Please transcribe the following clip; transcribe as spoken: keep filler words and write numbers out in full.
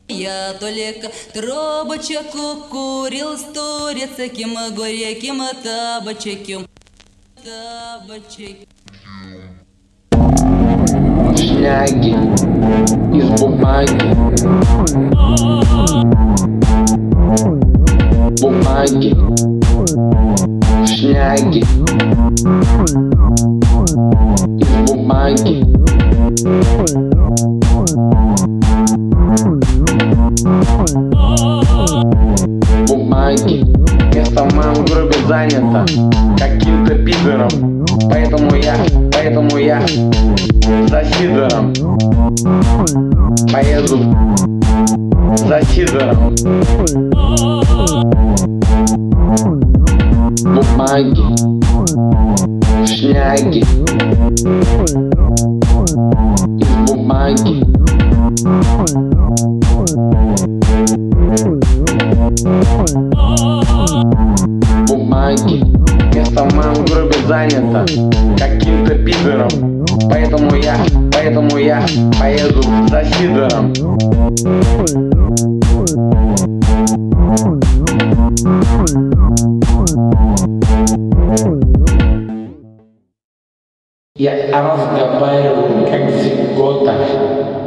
Я только трубочек курил с турецким горьким табачеком. Табачек. Шняги из бумаги, бумаги, шняги из бумаги. Бумаги. Место в моем гробе занято каким-то пидором, поэтому я, поэтому я за Сидором поеду, за Сидором. Бумаги, шняги из бумаги. Бумаги. Место в моем гробе занято каким-то пидором, поэтому я, поэтому я поеду за Сидором. Я разговариваю как зигота.